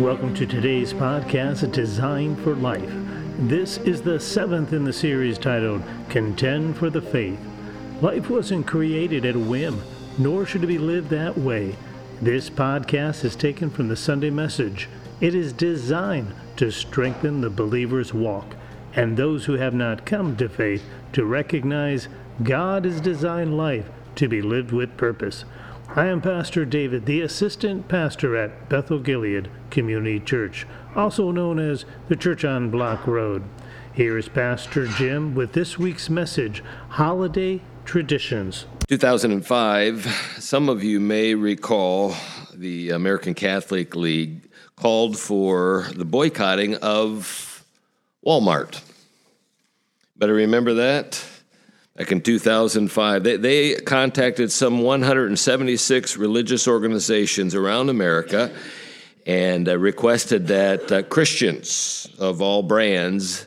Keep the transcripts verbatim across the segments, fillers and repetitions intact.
Welcome to today's podcast, Design for Life. This is the seventh in the series titled, Contend for the Faith. Life wasn't created at a whim, nor should it be lived that way. This podcast is taken from the Sunday message. It is designed to strengthen the believer's walk and those who have not come to faith to recognize God has designed life to be lived with purpose. I am Pastor David, the assistant pastor at Bethel Gilead Community Church, also known as the Church on Block Road. Here is Pastor Jim with this week's message, Holiday Traditions. two thousand five, some of you may recall the American Catholic League called for the boycotting of Walmart. Better remember that. Back in two thousand five, they, they contacted some one hundred seventy-six religious organizations around America and uh, requested that uh, Christians of all brands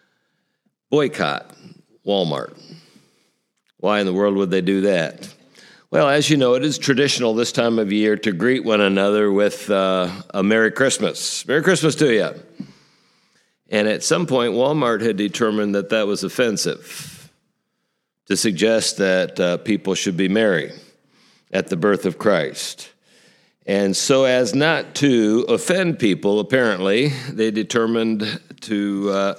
boycott Walmart. Why in the world would they do that? Well, as you know, it is traditional this time of year to greet one another with uh, a Merry Christmas. Merry Christmas to you. And at some point, Walmart had determined that that was offensive, to suggest that uh, people should be merry at the birth of Christ. And so as not to offend people, apparently, they determined to uh,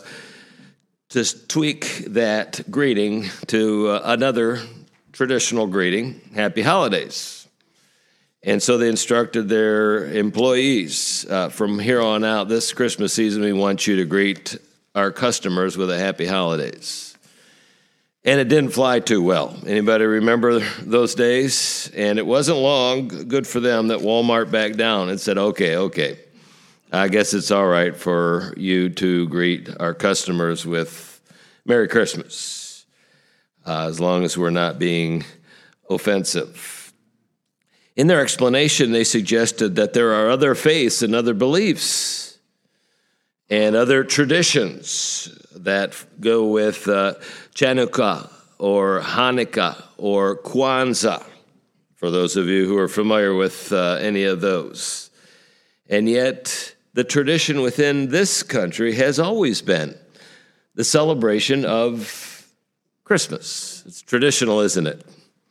just tweak that greeting to uh, another traditional greeting, Happy Holidays. And so they instructed their employees, uh, from here on out, this Christmas season, we want you to greet our customers with a Happy Holidays. And it didn't fly too well. Anybody remember those days? And it wasn't long, good for them, that Walmart backed down and said, okay, okay, I guess it's all right for you to greet our customers with Merry Christmas, uh, as long as we're not being offensive. In their explanation, they suggested that there are other faiths and other beliefs and other traditions that go with uh, Chanukah or Hanukkah or Kwanzaa, for those of you who are familiar with uh, any of those. And yet, the tradition within this country has always been the celebration of Christmas. It's traditional, isn't it?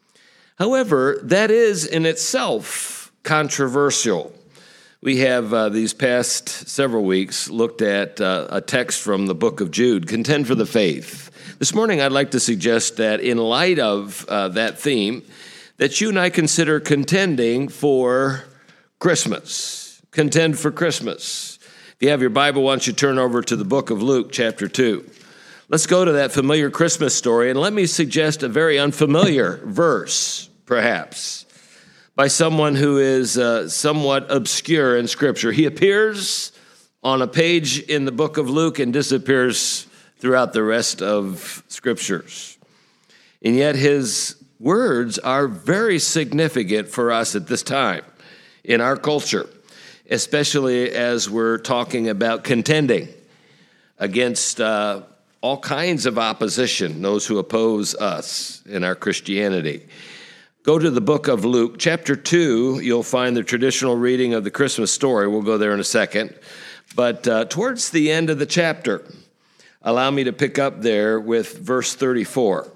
However, that is in itself controversial. We have, uh, these past several weeks, looked at uh, a text from the book of Jude, Contend for the Faith. This morning, I'd like to suggest that in light of uh, that theme, that you and I consider contending for Christmas. Contend for Christmas. If you have your Bible, why don't you turn over to the book of Luke, chapter two. Let's go to that familiar Christmas story, and let me suggest a very unfamiliar verse, perhaps, by someone who is uh, somewhat obscure in Scripture. He appears on a page in the book of Luke and disappears throughout the rest of Scriptures. And yet his words are very significant for us at this time in our culture, especially as we're talking about contending against uh, all kinds of opposition, those who oppose us in our Christianity. Go to the book of Luke, chapter two. You'll find the traditional reading of the Christmas story. We'll go there in a second. But uh, towards the end of the chapter, allow me to pick up there with verse thirty-four.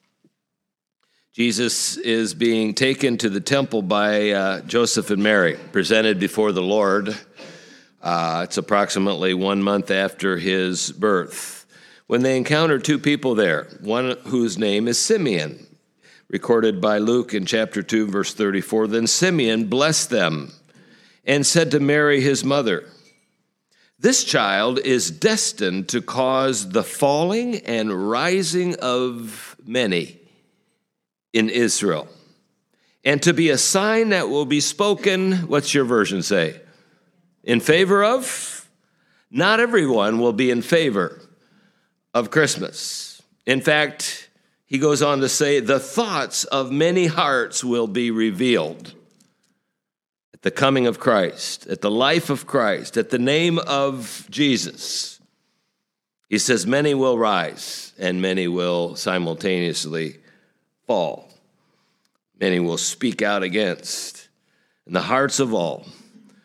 Jesus is being taken to the temple by uh, Joseph and Mary, presented before the Lord. Uh, it's approximately one month after his birth, when they encounter two people there, one whose name is Simeon, recorded by Luke in chapter two, verse thirty-four. Then Simeon blessed them and said to Mary, his mother, "This child is destined to cause the falling and rising of many in Israel, and to be a sign that will be spoken," what's your version say? "In favor of?" Not everyone will be in favor of Christmas. In fact, he goes on to say, the thoughts of many hearts will be revealed at the coming of Christ, at the life of Christ, at the name of Jesus. He says, many will rise and many will simultaneously fall. Many will speak out against. And the hearts of all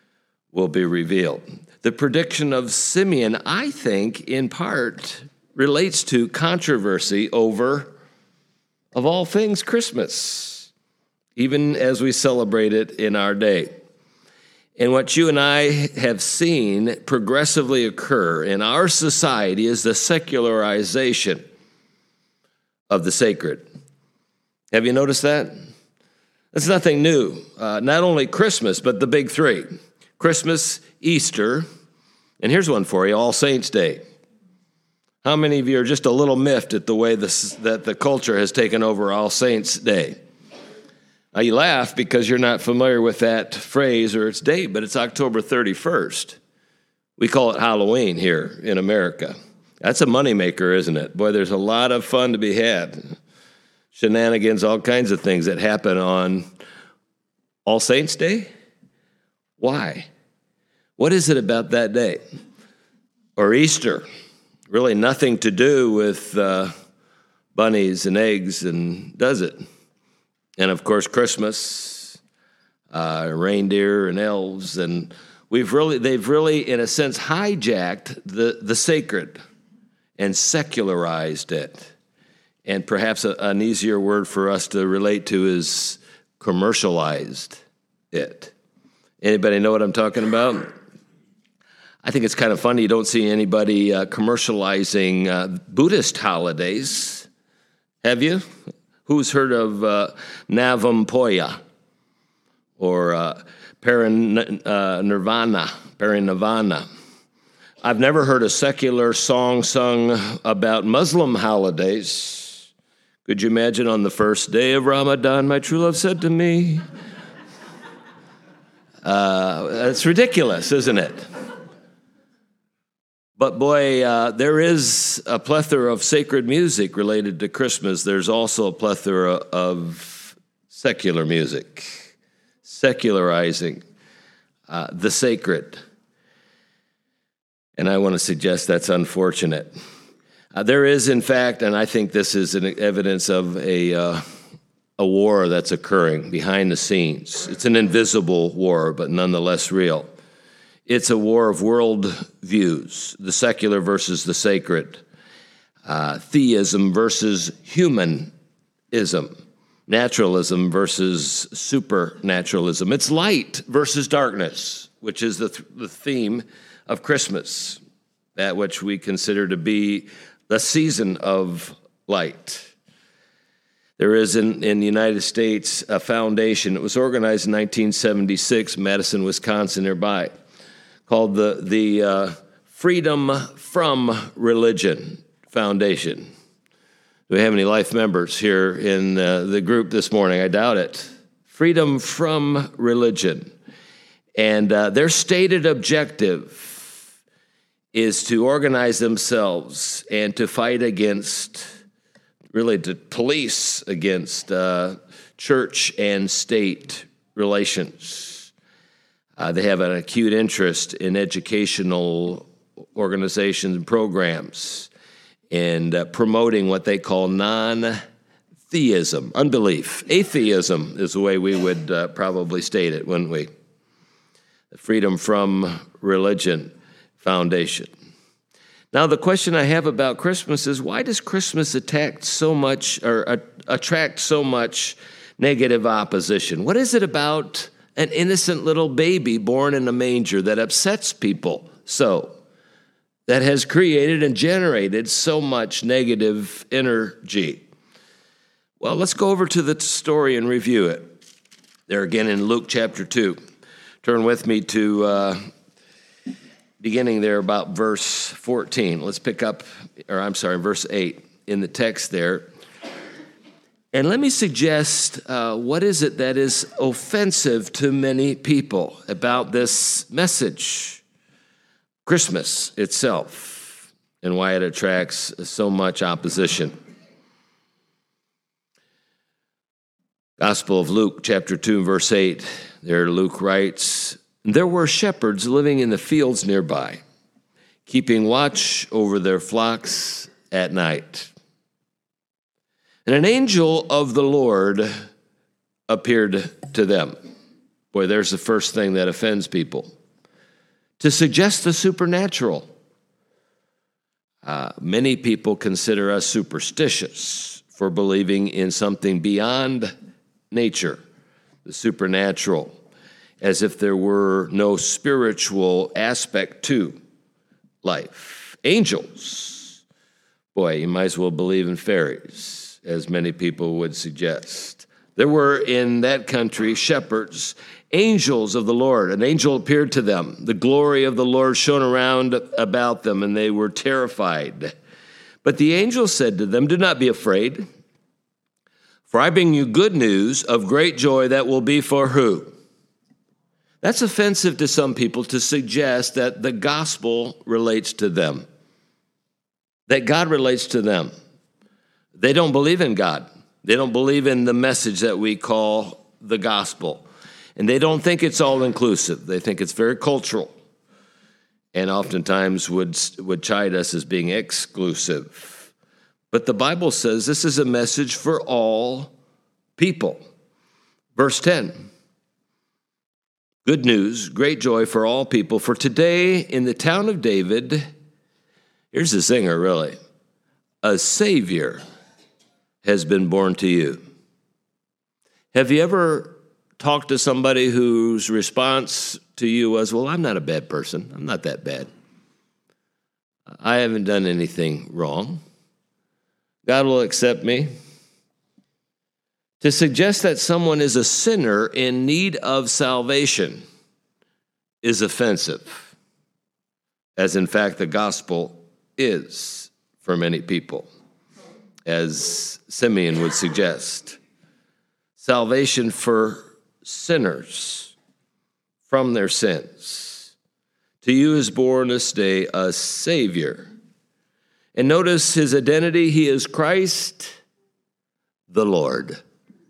will be revealed. The prediction of Simeon, I think, in part relates to controversy over, of all things, Christmas, even as we celebrate it in our day. And what you and I have seen progressively occur in our society is the secularization of the sacred. Have you noticed that? That's nothing new. Uh, not only Christmas, but the big three. Christmas, Easter, and here's one for you, All Saints' Day. How many of you are just a little miffed at the way this, that the culture has taken over All Saints' Day? Now, you laugh because you're not familiar with that phrase or its date, but it's October thirty-first. We call it Halloween here in America. That's a moneymaker, isn't it? Boy, there's a lot of fun to be had. Shenanigans, all kinds of things that happen on All Saints' Day. Why? What is it about that day? Or Easter? Really nothing to do with uh, bunnies and eggs, and does it? And of course, Christmas, uh, reindeer and elves, and we've really, they've really, in a sense, hijacked the, the sacred and secularized it. And perhaps a, an easier word for us to relate to is commercialized it. Anybody know what I'm talking about? I think it's kind of funny you don't see anybody uh, commercializing uh, Buddhist holidays. Have you? Who's heard of uh, Navampoya or uh, Parinirvana, uh, Parinirvana? I've never heard a secular song sung about Muslim holidays. Could you imagine on the first day of Ramadan, my true love said to me? Uh, that's ridiculous, isn't it? But boy, uh, there is a plethora of sacred music related to Christmas. There's also a plethora of secular music, secularizing uh, the sacred. And I want to suggest that's unfortunate. Uh, there is, in fact, and I think this is an evidence of a, uh, a war that's occurring behind the scenes. It's an invisible war, but nonetheless real. It's a war of world views, the secular versus the sacred, uh, theism versus humanism, naturalism versus supernaturalism. It's light versus darkness, which is the, th- the theme of Christmas, that which we consider to be the season of light. There is in, in the United States a foundation. It was organized in nineteen seventy-six, Madison, Wisconsin, nearby, called the, the uh, Freedom from Religion Foundation. Do we have any life members here in uh, the group this morning? I doubt it. Freedom from Religion. And uh, their stated objective is to organize themselves and to fight against, really to police against uh, church and state relations. Uh, they have an acute interest in educational organizations and programs and uh, promoting what they call non-theism, unbelief. Atheism is the way we would uh, probably state it, wouldn't we? The Freedom from Religion Foundation. Now, the question I have about Christmas is, why does Christmas attack so much or uh, attract so much negative opposition? What is it about an innocent little baby born in a manger that upsets people so, that has created and generated so much negative energy? Well, let's go over to the story and review it. There again in Luke chapter two. Turn with me to uh, beginning there about verse fourteen. Let's pick up, or I'm sorry, verse eight in the text there. And let me suggest uh, what is it that is offensive to many people about this message, Christmas itself, and why it attracts so much opposition. Gospel of Luke, chapter two, verse eight, there Luke writes, "There were shepherds living in the fields nearby, keeping watch over their flocks at night. And an angel of the Lord appeared to them." Boy, there's the first thing that offends people. to suggest the supernatural. Uh, many people consider us superstitious for believing in something beyond nature, the supernatural, as if there were no spiritual aspect to life. Angels, boy, you might as well believe in fairies, as many people would suggest. There were in that country shepherds, angels of the Lord. An angel appeared to them. The glory of the Lord shone around about them, and they were terrified. But the angel said to them, "Do not be afraid, for I bring you good news of great joy that will be for who?" That's offensive to some people to suggest that the gospel relates to them, that God relates to them. They don't believe in God. They don't believe in the message that we call the gospel. And they don't think it's all-inclusive. They think it's very cultural, and oftentimes would, would chide us as being exclusive. But the Bible says this is a message for all people. Verse ten, good news, great joy for all people. For today in the town of David, here's the singer really, a Savior has been born to you. Have you ever talked to somebody whose response to you was, well, I'm not a bad person. I'm not that bad. I haven't done anything wrong. God will accept me. To suggest that someone is a sinner in need of salvation is offensive, as in fact the gospel is for many people, as Simeon would suggest. Salvation for sinners from their sins. To you is born this day a Savior. And notice his identity. He is Christ the Lord.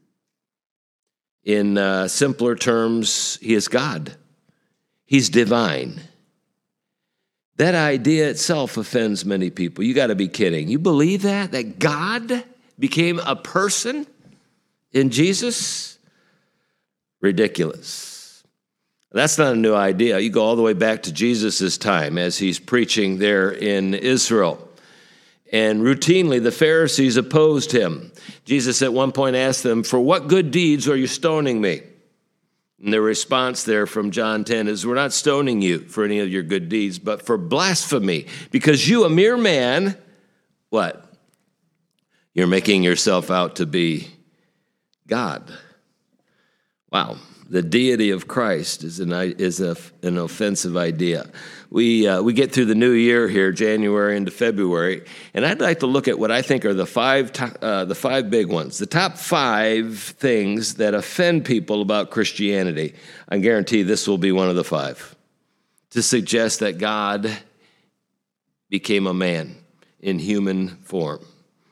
In uh, simpler terms, he is God. He's divine. That idea itself offends many people. You got to be kidding. You believe that? That God became a person in Jesus? Ridiculous. That's not a new idea. You go all the way back to Jesus' time as he's preaching there in Israel. And routinely, the Pharisees opposed him. Jesus at one point asked them, "For what good deeds are you stoning me?" And the response there from John ten is, "We're not stoning you for any of your good deeds, but for blasphemy, because you, a mere man," what? You're making yourself out to be God. Wow. The deity of Christ is an is a, an offensive idea. We uh, we get through the new year here, January into February, and I'd like to look at what I think are the five to, uh, the five big ones, the top five things that offend people about Christianity. I guarantee this will be one of the five. To suggest that God became a man in human form.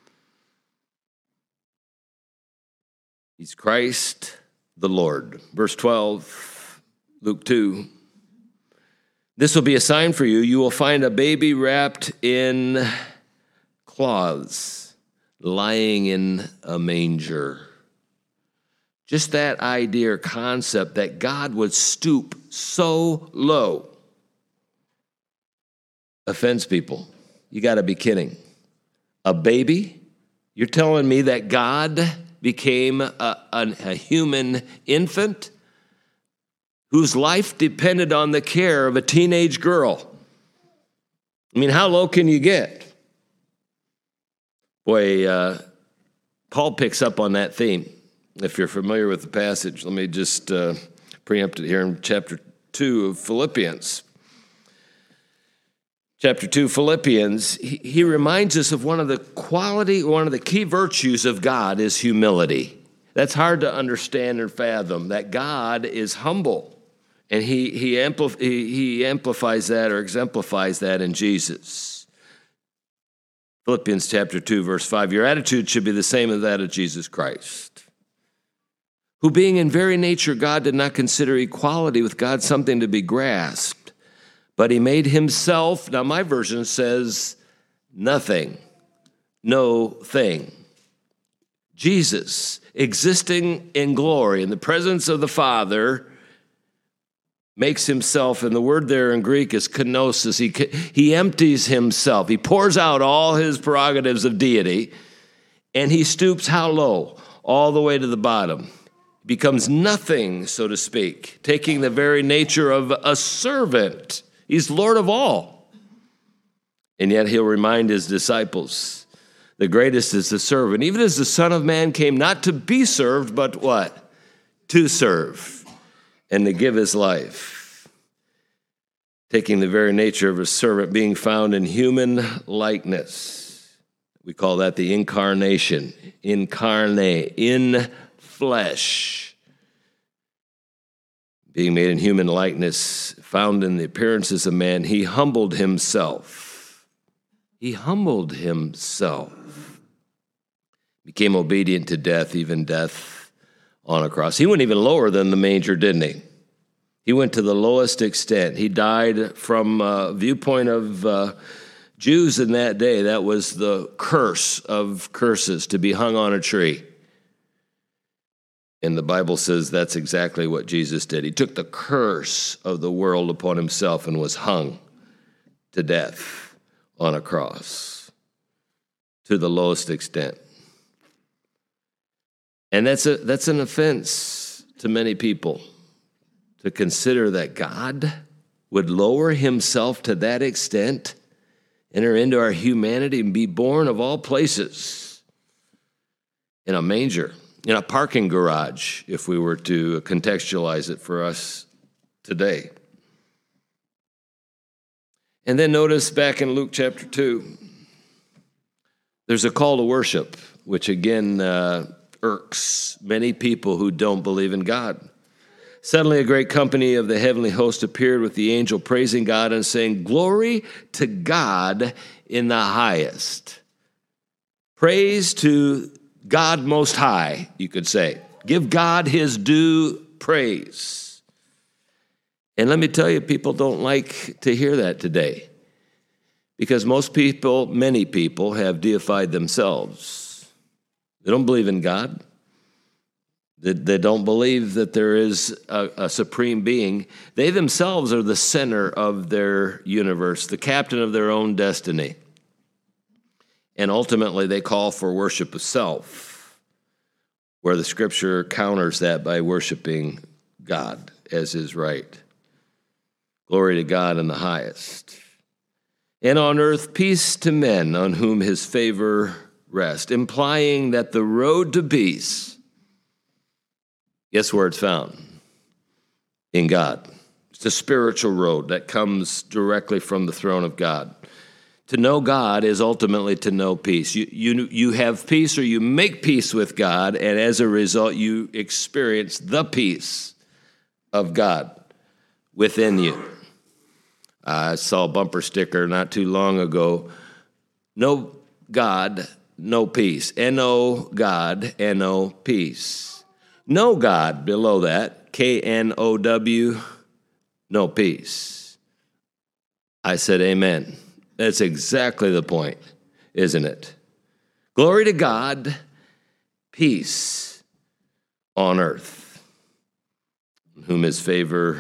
He's Christ the Lord. Verse twelve, Luke two. This will be a sign for you. You will find a baby wrapped in cloths, lying in a manger. Just that idea or concept that God would stoop so low offends people. You got to be kidding. A baby? You're telling me that God became a, a, a human infant whose life depended on the care of a teenage girl? I mean, how low can you get? Boy, uh, Paul picks up on that theme. If you're familiar with the passage, let me just uh, preempt it here in chapter two of Philippians. Chapter two, Philippians, he, he reminds us of one of the quality, one of the key virtues of God is humility. That's hard to understand and fathom, that God is humble. And he, he, ampli- he, he amplifies that or exemplifies that in Jesus. Philippians chapter two, verse five, your attitude should be the same as that of Jesus Christ, who being in very nature God did not consider equality with God something to be grasped, but he made himself, now my version says, nothing, no thing. Jesus, existing in glory in the presence of the Father, makes himself, and the word there in Greek is kenosis. He, he empties himself. He pours out all his prerogatives of deity, and he stoops how low? All the way to the bottom. Becomes nothing, so to speak, taking the very nature of a servant. He's Lord of all. And yet he'll remind his disciples, the greatest is the servant. Even as the Son of Man came not to be served, but what? To serve and to give his life. Taking the very nature of a servant, being found in human likeness. We call that the incarnation. Incarnate, in flesh, being made in human likeness, found in the appearances of man, he humbled himself. He humbled himself. Became obedient to death, even death on a cross. He went even lower than the manger, didn't he? He went to the lowest extent. He died from a viewpoint of uh, Jews in that day. That was the curse of curses, to be hung on a tree. And the Bible says that's exactly what Jesus did. He took the curse of the world upon himself and was hung to death on a cross to the lowest extent. And that's a that's an offense to many people to consider that God would lower himself to that extent, enter into our humanity and be born of all places in a manger. In a parking garage, if we were to contextualize it for us today. And then notice back in Luke chapter two, there's a call to worship, which again uh, irks many people who don't believe in God. Suddenly a great company of the heavenly host appeared with the angel praising God and saying, "Glory to God in the highest. Praise to God Most High," you could say. Give God his due praise. And let me tell you, people don't like to hear that today because most people, many people, have deified themselves. They don't believe in God. They, they don't believe that there is a, a supreme being. They themselves are the center of their universe, the captain of their own destiny. And ultimately, they call for worship of self, where the Scripture counters that by worshiping God as is right. Glory to God in the highest. And on earth, peace to men on whom his favor rests, implying that the road to peace, guess where it's found? In God. It's a spiritual road that comes directly from the throne of God. To know God is ultimately to know peace. You, you, you have peace or you make peace with God, and as a result, you experience the peace of God within you. Uh, I saw a bumper sticker not too long ago. No God, no peace. N O God, N O peace. No God below that, K N O W, no peace. I said amen. That's exactly the point, isn't it? Glory to God, peace on earth, in whom his favor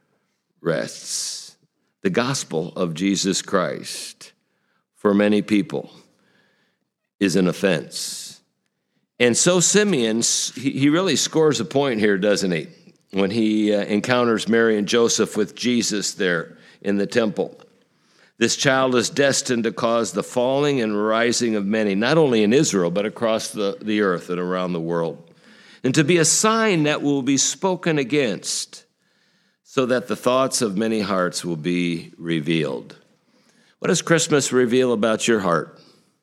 rests. The gospel of Jesus Christ, for many people, is an offense. And so Simeon, he really scores a point here, doesn't he? When he uh, encounters Mary and Joseph with Jesus there in the temple. This child is destined to cause the falling and rising of many, not only in Israel, but across the, the earth and around the world. And to be a sign that will be spoken against, so that the thoughts of many hearts will be revealed. What does Christmas reveal about your heart?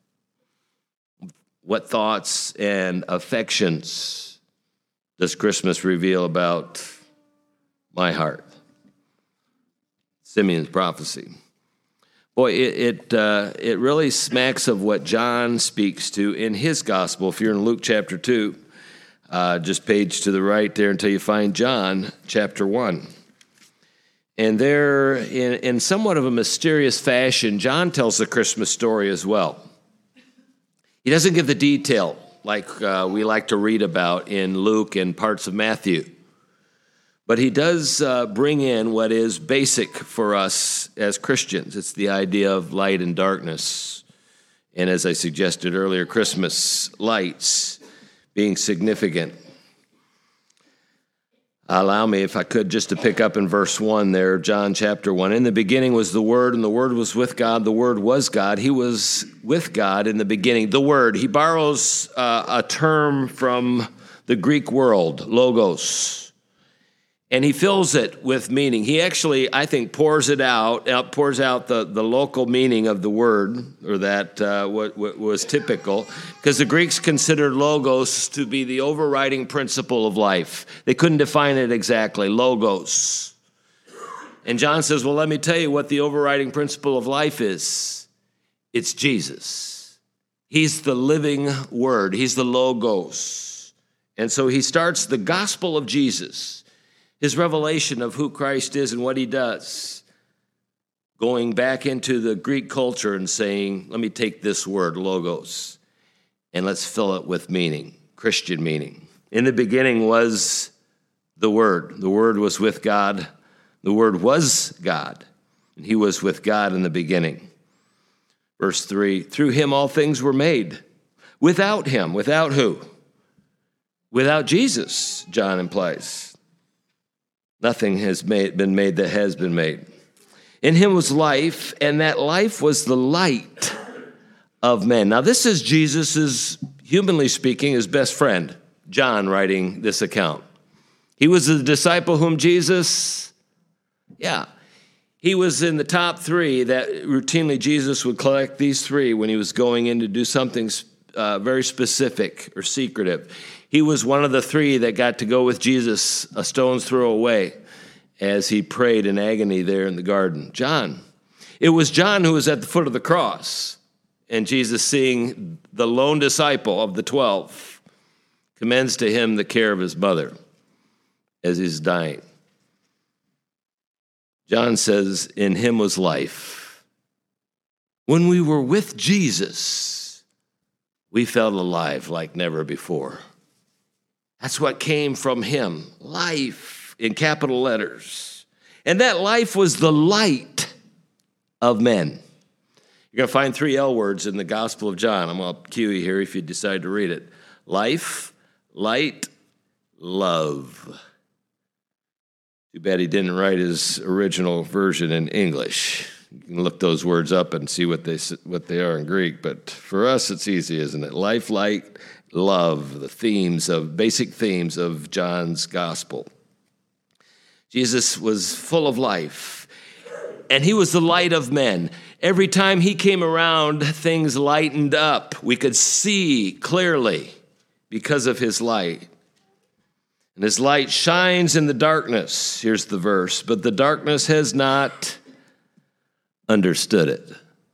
What thoughts and affections does Christmas reveal about my heart? Simeon's prophecy. Boy, it it, uh, it really smacks of what John speaks to in his gospel. If you're in Luke chapter two, uh, just page to the right there until you find John chapter one. And there, in, in somewhat of a mysterious fashion, John tells the Christmas story as well. He doesn't give the detail like uh, we like to read about in Luke and parts of Matthew. But he does uh, bring in what is basic for us as Christians. It's the idea of light and darkness. And as I suggested earlier, Christmas lights being significant. Allow me, if I could, just to pick up in verse one there, John chapter one. In the beginning was the Word, and the Word was with God. The Word was God. He was with God in the beginning. The Word, he borrows uh, a term from the Greek world, logos. And he fills it with meaning. He actually, I think, pours it out, out pours out the, the local meaning of the word, or that uh, what, what was typical, because the Greeks considered logos to be the overriding principle of life. They couldn't define it exactly, logos. And John says, well, let me tell you what the overriding principle of life is. It's Jesus. He's the living word. He's the logos. And so he starts the gospel of Jesus, his revelation of who Christ is and what he does, going back into the Greek culture and saying, let me take this word, logos, and let's fill it with meaning, Christian meaning. In the beginning was the Word. The Word was with God. The Word was God, and he was with God in the beginning. Verse three, through him all things were made. Without him, without who? Without Jesus, John implies. Nothing has made, been made that has been made. In him was life, and that life was the light of men. Now, this is Jesus', humanly speaking, his best friend, John, writing this account. He was the disciple whom Jesus, yeah, he was in the top three that routinely Jesus would collect these three when he was going in to do something uh, very specific or secretive. He was one of the three that got to go with Jesus a stone's throw away as he prayed in agony there in the garden. John. It was John who was at the foot of the cross, and Jesus, seeing the lone disciple of the twelve, commends to him the care of his mother as he's dying. John says, in him was life. When we were with Jesus, we felt alive like never before. That's what came from him, life in capital letters. And that life was the light of men. You're going to find three L words in the Gospel of John. I'm going to cue you here if you decide to read it. Life, light, love. Too bad he didn't write his original version in English. You can look those words up and see what they what they are in Greek. But for us, it's easy, isn't it? Life, light, love, the themes of, basic themes of John's gospel. Jesus was full of life, and he was the light of men. Every time he came around, things lightened up. We could see clearly because of his light. And his light shines in the darkness. Here's the verse. But the darkness has not understood it.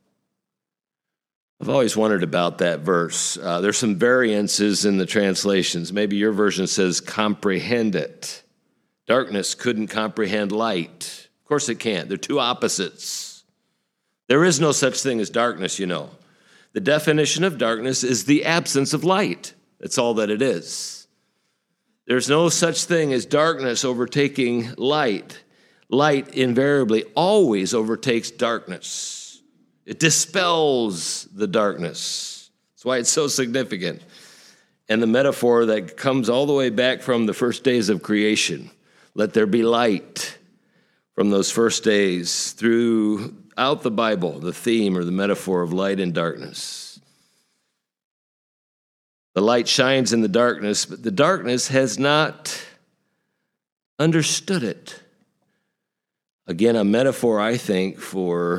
I've always wondered about that verse. Uh, there's some variances in the translations. Maybe your version says comprehend it. Darkness couldn't comprehend light. Of course it can't. They're two opposites. There is no such thing as darkness, you know. The definition of darkness is the absence of light. That's all that it is. There's no such thing as darkness overtaking light. Light invariably always overtakes darkness. It dispels the darkness. That's why it's so significant. And the metaphor that comes all the way back from the first days of creation. Let there be light. From those first days throughout the Bible, the theme or the metaphor of light and darkness. The light shines in the darkness, but the darkness has not understood it. Again, a metaphor, I think, for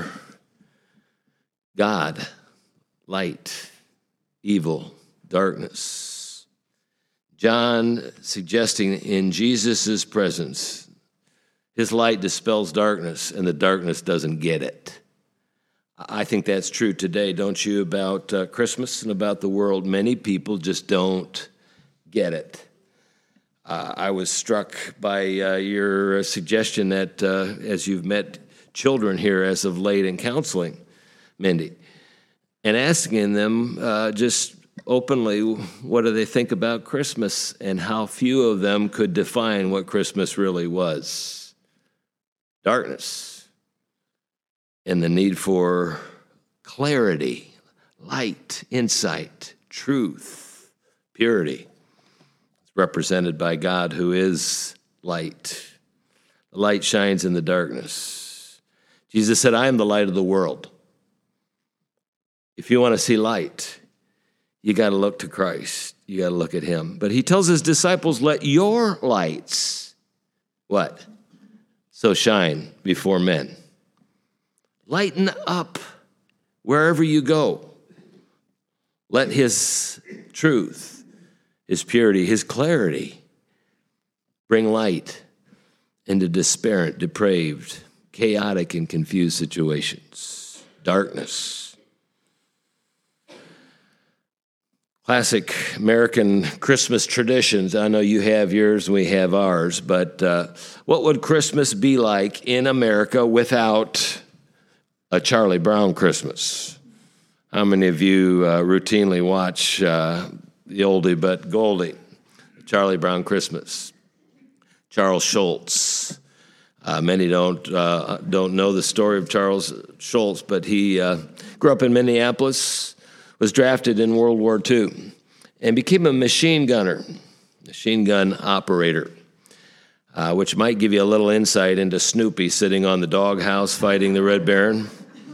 God, light, evil, darkness. John suggesting in Jesus' presence, his light dispels darkness, and the darkness doesn't get it. I think that's true today, don't you, about uh, Christmas and about the world? Many people just don't get it. Uh, I was struck by uh, your suggestion that uh, as you've met children here as of late in counseling, Mindy, and asking them uh, just openly what do they think about Christmas and how few of them could define what Christmas really was. Darkness and the need for clarity, light, insight, truth, purity. It's represented by God, who is light. The light shines in the darkness. Jesus said, I am the light of the world. If you want to see light, you got to look to Christ. You got to look at him. But he tells his disciples, let your lights, what? So shine before men. Lighten up wherever you go. Let his truth, his purity, his clarity bring light into disparate, depraved, chaotic, and confused situations. Darkness. Classic American Christmas traditions. I know you have yours and we have ours, but uh, what would Christmas be like in America without a Charlie Brown Christmas? How many of you uh, routinely watch uh, the oldie but goldie, Charlie Brown Christmas? Charles Schulz. Uh, many don't uh, don't know the story of Charles Schulz, but he uh, grew up in Minneapolis, was drafted in World War Two, and became a machine gunner, machine gun operator, uh, which might give you a little insight into Snoopy sitting on the doghouse fighting the Red Baron.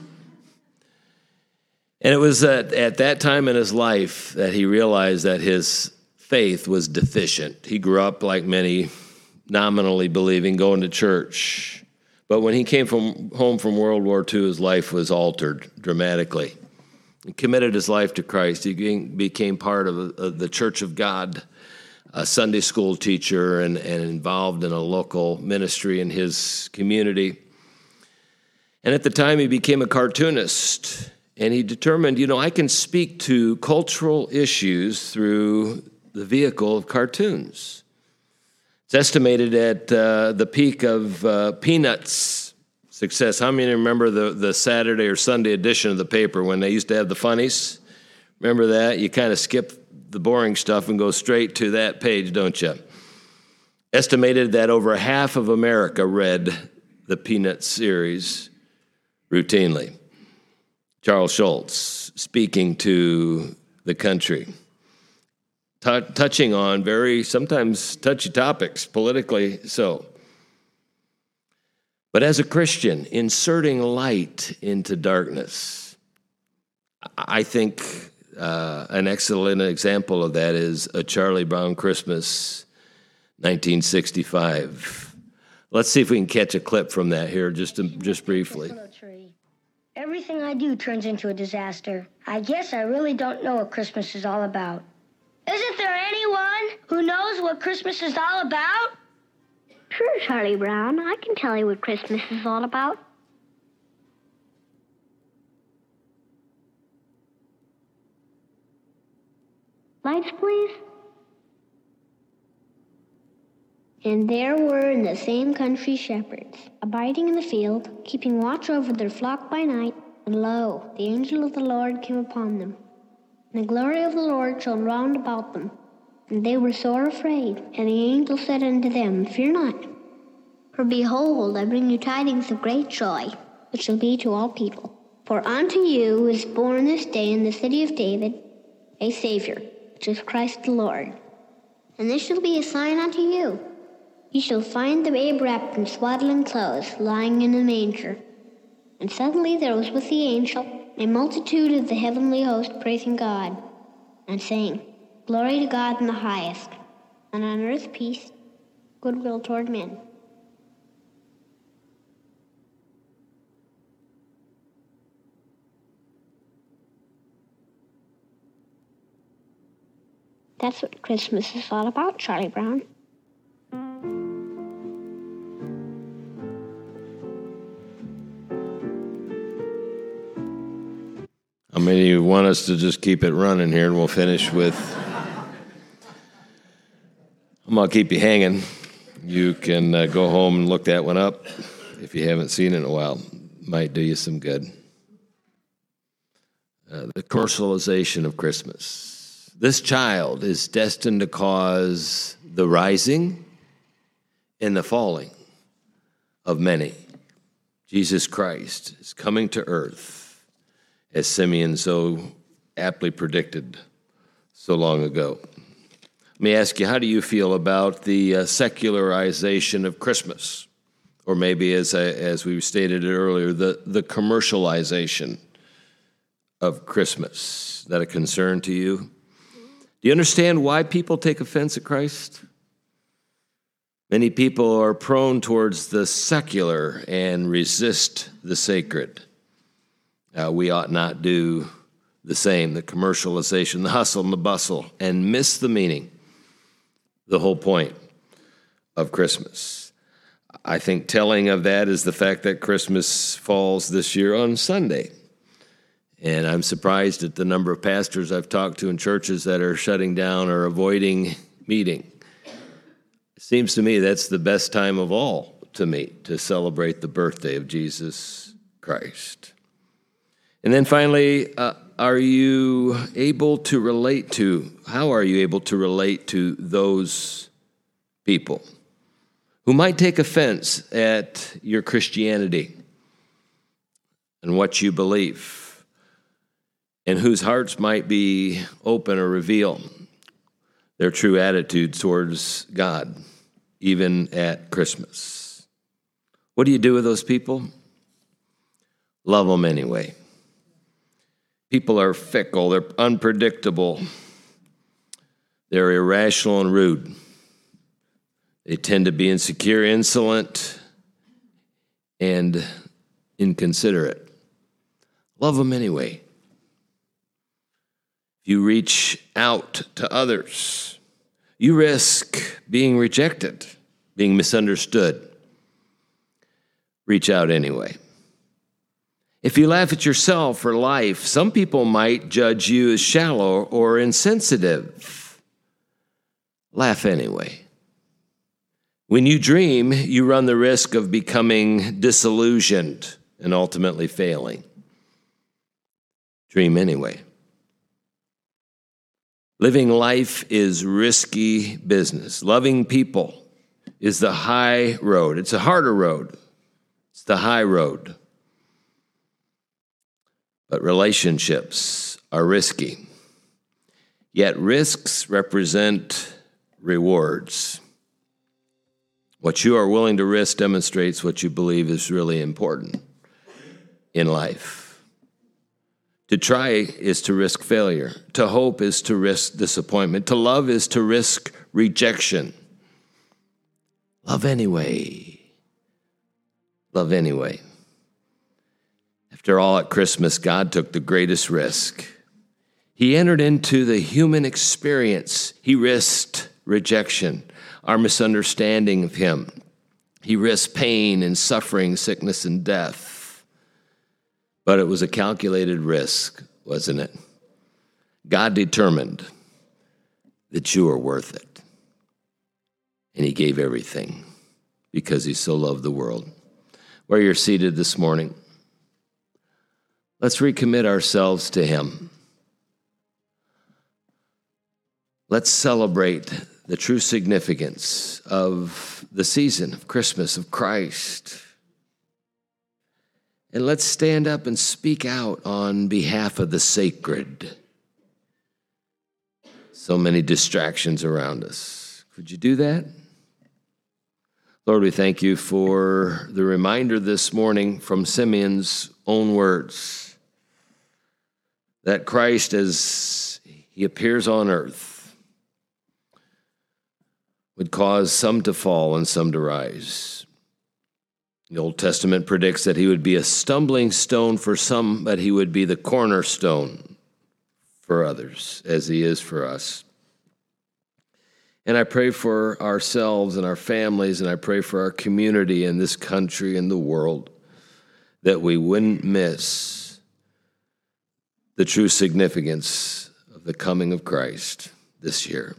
And it was at, at that time in his life that he realized that his faith was deficient. He grew up, like many, nominally believing, going to church. But when he came from home from World War Two, his life was altered dramatically. He committed his life to Christ. He became part of, of the Church of God, a Sunday school teacher, and, and involved in a local ministry in his community. And at the time, he became a cartoonist. And he determined, you know, I can speak to cultural issues through the vehicle of cartoons. It's estimated at uh, the peak of uh, Peanuts' success. How many remember the, the Saturday or Sunday edition of the paper when they used to have the funnies? Remember that? You kind of skip the boring stuff and go straight to that page, don't you? Estimated that over half of America read the Peanuts series routinely. Charles Schulz speaking to the country, t- touching on very sometimes touchy topics, politically so. But as a Christian, inserting light into darkness, I think uh, an excellent example of that is A Charlie Brown Christmas, nineteen sixty-five. Let's see if we can catch a clip from that here just just briefly. Everything I do turns into a disaster. I guess I really don't know what Christmas is all about. Isn't there anyone who knows what Christmas is all about? Sure, Charlie Brown. I can tell you what Christmas is all about. Lights, please. And there were in the same country shepherds, abiding in the field, keeping watch over their flock by night. And lo, the angel of the Lord came upon them. And the glory of the Lord shone round about them. And they were sore afraid. And the angel said unto them, Fear not. For behold, I bring you tidings of great joy, which shall be to all people. For unto you is born this day in the city of David a Savior, which is Christ the Lord. And this shall be a sign unto you. You shall find the babe wrapped in swaddling clothes, lying in a manger. And suddenly there was with the angel a multitude of the heavenly host praising God, and saying, Glory to God in the highest, and on earth peace, goodwill toward men. That's what Christmas is all about, Charlie Brown. How many of you want us to just keep it running here and we'll finish with... I'm going to keep you hanging. You can uh, go home and look that one up if you haven't seen it in a while. Might do you some good. Uh, the commercialization of Christmas. This child is destined to cause the rising and the falling of many. Jesus Christ is coming to earth, as Simeon so aptly predicted so long ago. Let me ask you, how do you feel about the uh, secularization of Christmas? Or maybe, as I, as we stated earlier, the, the commercialization of Christmas. Is that a concern to you? Do you understand why people take offense at Christ? Many people are prone towards the secular and resist the sacred. Uh, we ought not do the same, the commercialization, the hustle and the bustle, and miss the meaning, the whole point of Christmas. I think telling of that is the fact that Christmas falls this year on Sunday. And I'm surprised at the number of pastors I've talked to in churches that are shutting down or avoiding meeting. It seems to me that's the best time of all to meet, to celebrate the birthday of Jesus Christ. And then finally, uh, are you able to relate to, how are you able to relate to those people who might take offense at your Christianity and what you believe, and whose hearts might be open or reveal their true attitude towards God, even at Christmas? What do you do with those people? Love them anyway. People are fickle, they're unpredictable, they're irrational and rude. They tend to be insecure, insolent, and inconsiderate. Love them anyway. If you reach out to others, you risk being rejected, being misunderstood. Reach out anyway. If you laugh at yourself for life, some people might judge you as shallow or insensitive. Laugh anyway. When you dream, you run the risk of becoming disillusioned and ultimately failing. Dream anyway. Living life is risky business. Loving people is the high road. It's a harder road. It's the high road. But relationships are risky. Yet risks represent rewards. What you are willing to risk demonstrates what you believe is really important in life. To try is to risk failure. To hope is to risk disappointment. To love is to risk rejection. Love anyway. Love anyway. After all, at Christmas, God took the greatest risk. He entered into the human experience. He risked rejection, our misunderstanding of him. He risked pain and suffering, sickness and death. But it was a calculated risk, wasn't it? God determined that you are worth it. And he gave everything because he so loved the world. Where you're seated this morning, let's recommit ourselves to him. Let's celebrate the true significance of the season of Christmas, of Christ. And let's stand up and speak out on behalf of the sacred. So many distractions around us. Could you do that? Lord, we thank you for the reminder this morning from Simeon's own words that Christ, as he appears on earth, would cause some to fall and some to rise. The Old Testament predicts that he would be a stumbling stone for some, but he would be the cornerstone for others, as he is for us. And I pray for ourselves and our families, and I pray for our community in this country and the world, that we wouldn't miss the true significance of the coming of Christ this year.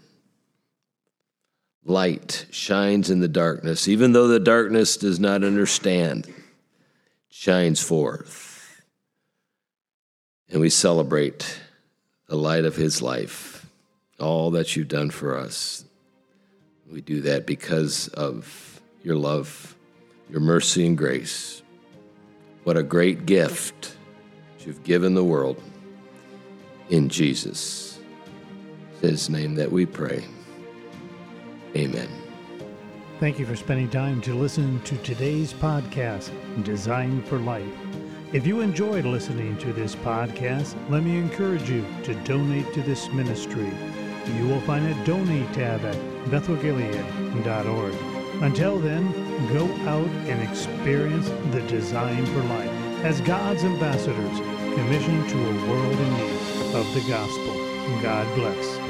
Light shines in the darkness, even though the darkness does not understand, shines forth. And we celebrate the light of his life all that you've done for us. We do that because of your love, your mercy and grace. What a great gift you've given the world. In Jesus' his name that we pray. Amen. Thank you for spending time to listen to today's podcast, Designed for Life. If you enjoyed listening to this podcast, let me encourage you to donate to this ministry. You will find a donate tab at bethel gilead dot org. Until then, go out and experience the design for life as God's ambassadors commissioned to a world in need of the gospel. God bless.